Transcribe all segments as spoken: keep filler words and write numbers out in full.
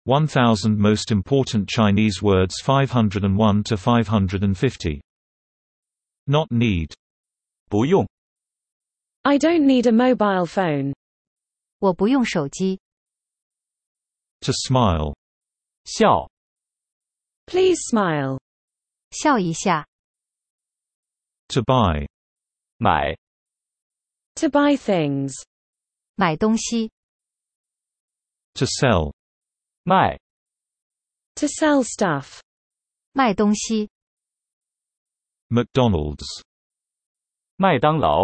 one thousand Most Important Chinese Words five hundred one to five hundred fifty. Not need. 不用。 I don't need a mobile phone. 我不用手机。 To smile. 笑。 Please smile. 笑一下。 To buy. 买。 To buy things. 买东西。 To sell. 卖。 To sell stuff. 卖东西。 McDonald's. 麦当劳。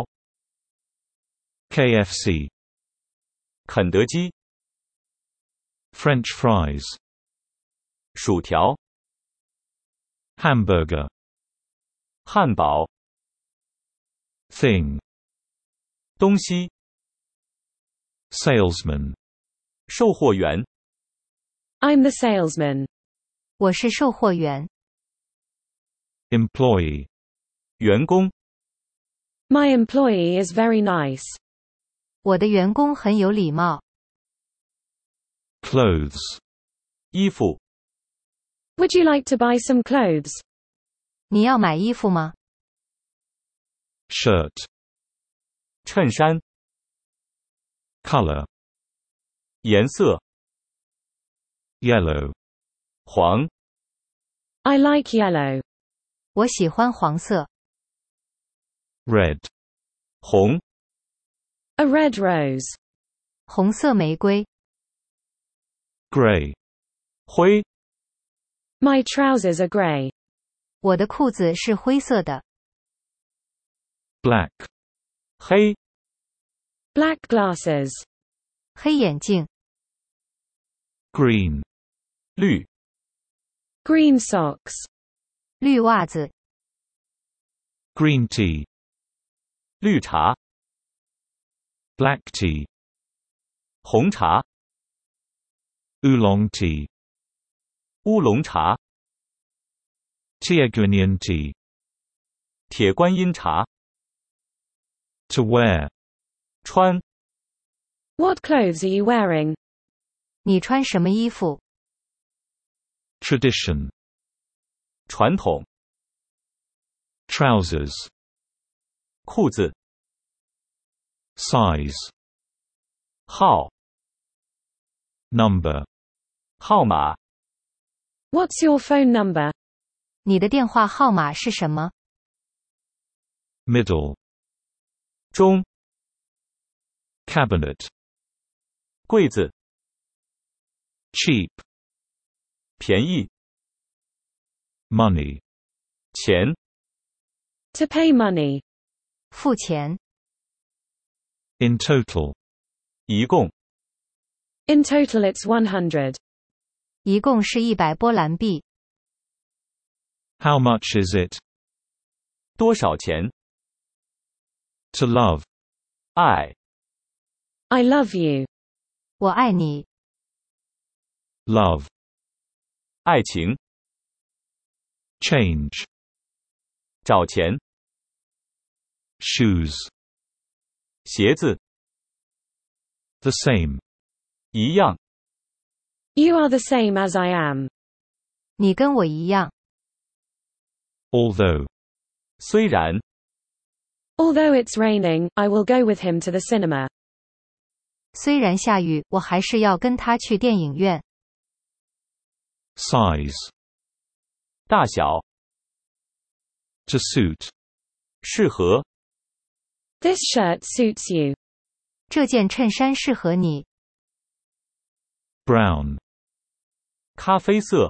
K F C. 肯德基。 French fries. 薯条。 Hamburger. 汉堡。 Thing. 东西。 Salesman. 售货员。 I'm the salesman. 我是售货员。 Employee. 员工。 My employee is very nice. 我的员工很有礼貌。 Clothes. 衣服。 Would you like to buy some clothes? 你要买衣服吗？ Shirt. 衬衫。 Color. 颜色。 Yellow. 黄。 I like yellow. 我喜欢黄色。 Red. 红。 A red rose. 红色玫瑰。 Gray. 灰。 My trousers are grey. 我的裤子是灰色的。 Black. 黑。 Black glasses. 黑眼镜。 Green. 绿。 Green socks. 绿袜子。 Green tea. 绿茶。 Black tea. 红茶。 Oolong tea. 乌龙茶。 Tiaguanian tea. 铁观音茶。 To wear. 穿。 What clothes are you wearing? 你穿什么衣服？ Tradition. 传统。 Trousers. 裤子。 Size. 号。 Number. 号码。 What's your phone number? 你的电话号码是什么？ Middle. 中。 Cabinet. 柜子。 Cheap. 便宜。 Money. 钱。 To pay money. 付钱。 In total. 一共。 In total it's one hundred. 一共是一百波兰币。 How much is it? 多少钱？ To love. 爱。 I love you. 我爱你。 Love. 爱情。 Change. 找钱。 Shoes. 鞋子。 The same. 一样。 You are the same as I am. 你跟我一样。 Although. 虽然。 Although it's raining, I will go with him to the cinema. 虽然下雨，我还是要跟他去电影院。 Size. 大小。 To suit. 适合。 This shirt suits you. 这件衬衫适合你。 Brown. 咖啡色。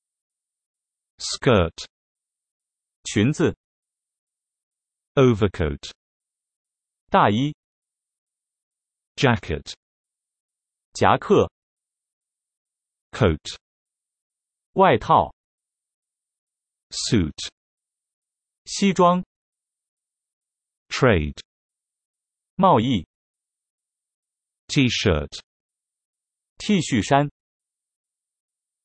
Skirt. 裙子。 Overcoat. 大衣。 Jacket. 夹克。 Coat. 外套。 Suit. 西装。 Trade. 贸易。 T-shirt. T 恤衫。